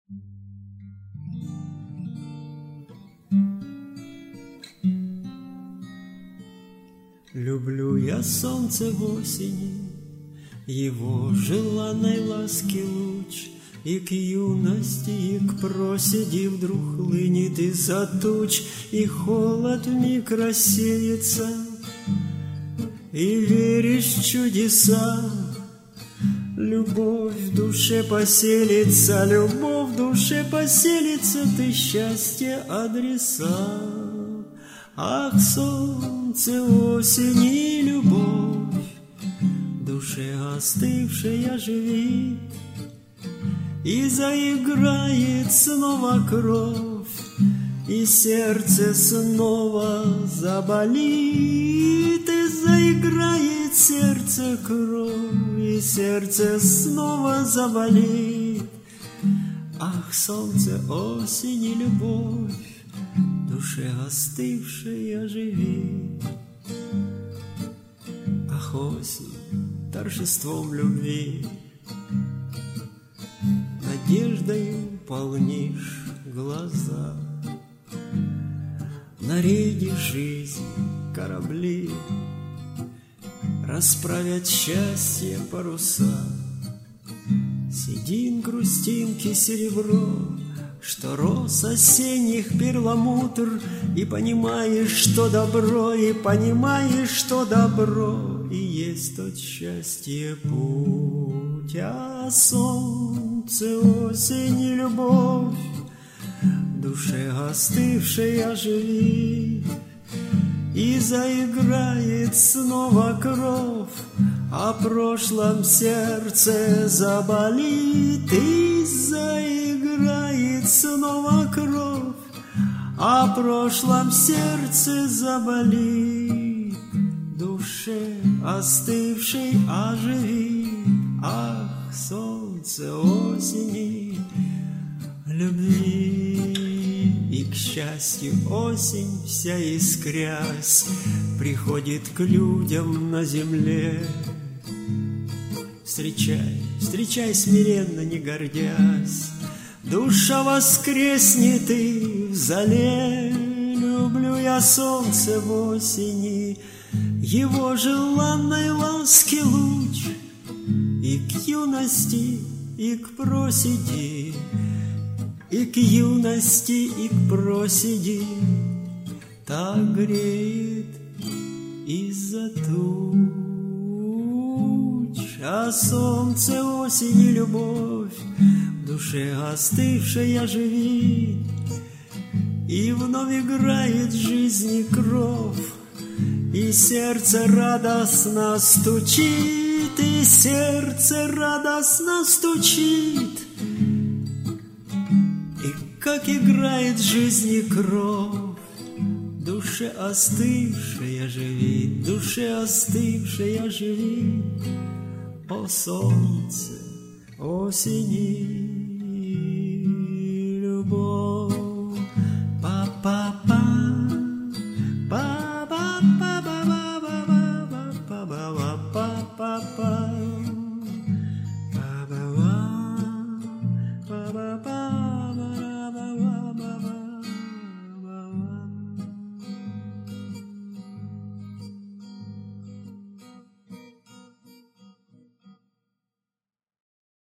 Люблю я солнце в осени, его желанной ласки луч, и к юности, и к проседи вдруг хлынет из-за туч, и холод вмиг рассеется, и веришь в чудеса. Любовь в душе поселится, любовь в душе поселится, ты счастье адреса. Ах, солнце осени, любовь, в душе остывшая оживит, и заиграет снова кровь, и сердце снова заболит, и заиграет сердце кровь, и сердце снова заболит. Ах, солнце осени, любовь, в душе остывшей оживит. Ах, осень, торжеством любви, надеждою полнишь глаза. На рейде жизни корабли расправят счастье паруса. Седин, грустинки, серебро, что рос осенних перламутр, и понимаешь, что добро, и понимаешь, что добро, и есть тот счастье путь. А солнце осени, любовь, в душе остывшей оживит, и заиграет снова кровь, о прошлом сердце заболит, и заиграет снова кровь, о прошлом сердце заболит, в душе остывшей оживит. Ах, солнце осени, любви. И, к счастью, осень вся искрясь приходит к людям на земле. Встречай, встречай смиренно, не гордясь, душа воскреснет и в зале. Люблю я солнце в осени, его желанной ласки луч, и к юности, и к проседи, и к юности, и к проседи так греет из-за туч. А солнце осени, любовь, в душе остывшей оживит, и вновь играет в жизни кровь, и сердце радостно стучит, и сердце радостно стучит. Как играет в жизни кровь, в душе остывшей оживит, в душе остывшей оживит. О, солнце осени, любовь.